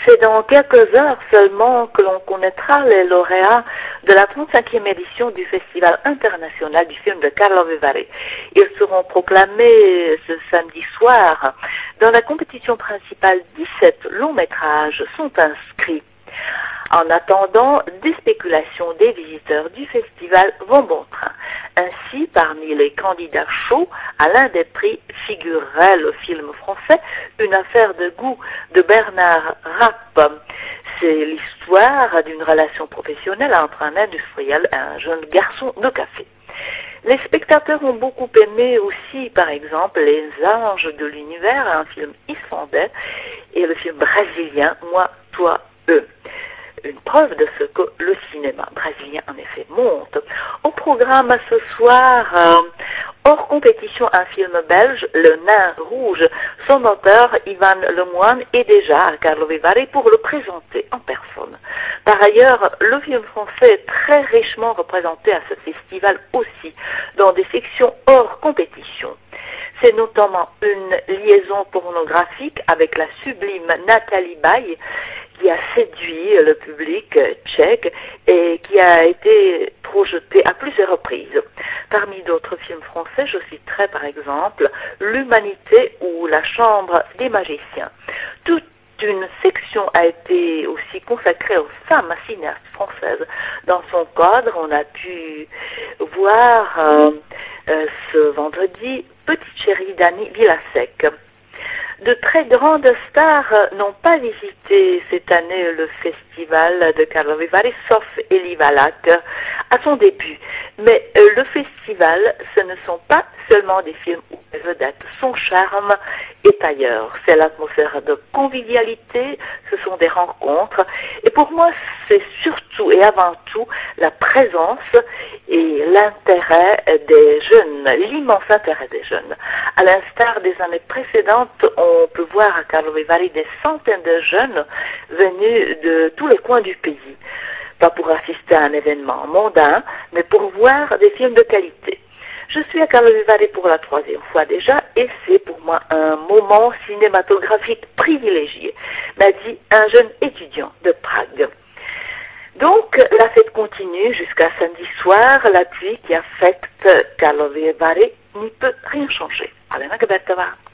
C'est dans quelques heures seulement que l'on connaîtra les lauréats de la 35e édition du Festival international du film de Karlovy Vary. Ils seront proclamés ce samedi soir. Dans la compétition principale, 17 longs métrages sont inscrits. En attendant, des spéculations des visiteurs du festival vont bon train. Ainsi, parmi les candidats chauds à l'un des prix figurerait le film français Une affaire de goût de Bernard Rapp. C'est l'histoire d'une relation professionnelle entre un industriel et un jeune garçon de café. Les spectateurs ont beaucoup aimé aussi, par exemple, Les Anges de l'univers, un film islandais, et le film brésilien Moi, toi, eux. Une preuve de ce que le cinéma brésilien, en effet, monte. Au programme ce soir, hors compétition, un film belge, Le Nain Rouge. Son auteur, Ivan Lemoine, est déjà à Karlovy Vary pour le présenter en personne. Par ailleurs, le film français est très richement représenté à ce festival aussi, dans des sections hors compétition. C'est notamment une liaison pornographique avec la sublime Nathalie Baye, qui a séduit le public tchèque et qui a été projeté à plusieurs reprises. Parmi d'autres films français, je citerai par exemple L'Humanité ou La Chambre des magiciens. Toute une section a été aussi consacrée aux femmes cinéastes françaises. Dans son cadre, on a pu voir ce vendredi Petite chérie d'Annie Villasec. De très grandes stars n'ont pas visité cette année le festival de Karlovy Vary, sauf Elie Valak à son début. Mais le festival, ce ne sont pas seulement des films ou des vedettes. Son charme est ailleurs. C'est l'atmosphère de convivialité, ce sont des rencontres. Et pour moi, c'est surtout et avant tout la présence et l'intérêt des jeunes, l'immense intérêt des jeunes. À l'instar des années précédentes, on peut voir à Karlovy Vary des centaines de jeunes venus de tous les coins du pays. Pas pour assister à un événement mondain, mais pour voir des films de qualité. Je suis à Karlovy Vary pour la 3e fois déjà et c'est pour moi un moment cinématographique privilégié, m'a dit un jeune étudiant de Prague. Donc, la fête continue jusqu'à samedi soir. La pluie qui affecte Karlovy Vary n'y peut rien changer. Alena Gebertova.